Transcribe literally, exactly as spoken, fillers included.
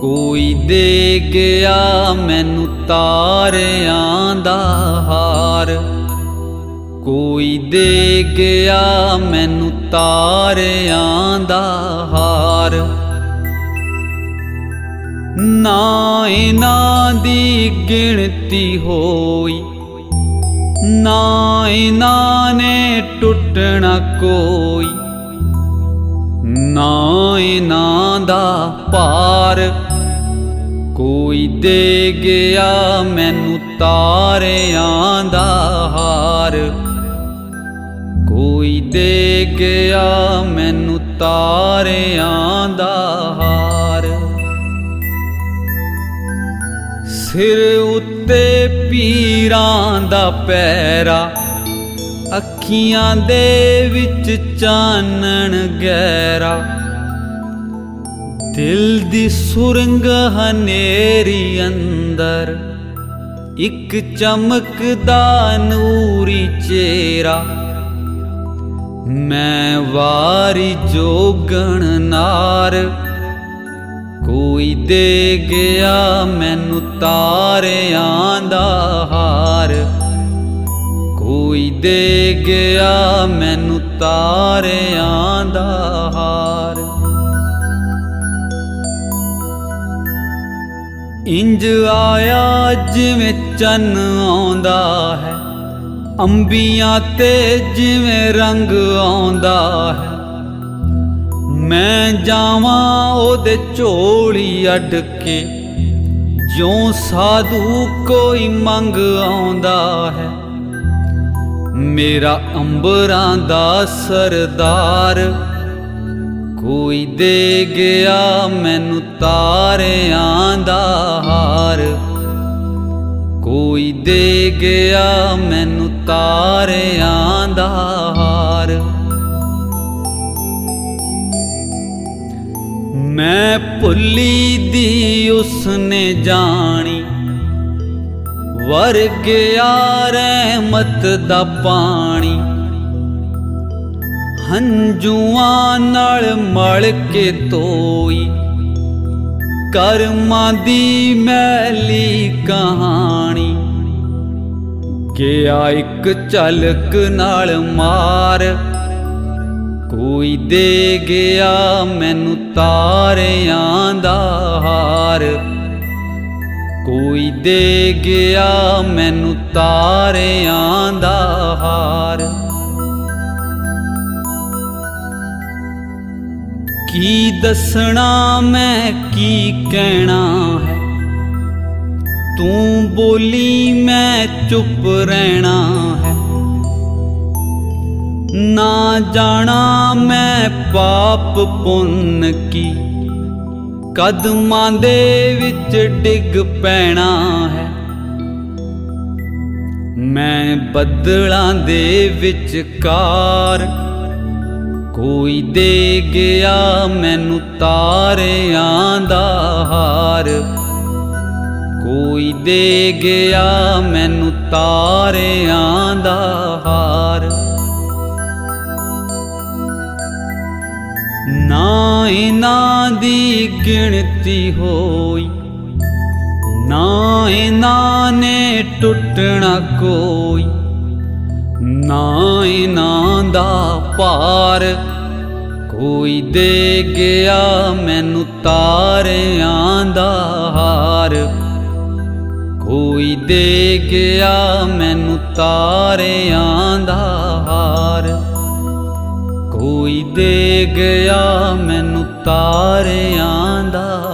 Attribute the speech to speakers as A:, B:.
A: कोई दे गया मैनू तारियां दा हार, कोई दे गया मैनू तारियां दा हार। ना इन्हां दी गिणती होई, ना इन्हां ने टुटना कोई, ना इन्हां दा पार। कोई दे गया मैनू तारियां दा हार, कोई दे गया मैनू तारियां दा हार। सिर उत्ते पीरां दा पैरा, अखियां दे विच चानण गहरा। दिल दी सुरंग हनेरी अंदर, इक चमकदा नूरी चेहरा। मैं वारी जोगण नार, कोई दे गया मैनू तारियां दा हार, कोई दे गया मैनू तारियां दा हार। इंज आया जिवें चन आउंदा है, अंबियां ते जिवें रंग आउंदा है। मैं जावां ओदे झोली अड के, ज्यों साधु कोई मंग आउंदा है। मेरा अंबरां दा सरदार, कोई दे गया मैनू तारियां दा हार, कोई दे गया मैनू तारियां दा हार। मैं भुल्ली दी उसने जानी, वर गया रहमत दा पानी। हंजुआं नाल मल के धोई, करमां दी मैली कहानी। गया इक झलक नाल मार, कोई दे गया मैनू तारियां दा हार, कोई दे गया मैनू तारियां दा हार। की दसना मैं की कहना है, तू बोली मैं चुप रहना है। ना जाना मैं पाप पुण्य की, कदमां दे विच डिग पैना है। मैं बदलां दे विचकार, कोई दे गया मैनू तारियां दा हार, कोई दे गया मैनू तारियां दा हार। ना इन्हां दी गिणती होई, ना इन्हां ने टुटना कोई, ना इन्हां दा पार। कोई दे गया मैनू तारियां दा हार, कोई दे गया मैनू तारियां दा हार, कोई दे गया मैनू तारियां दा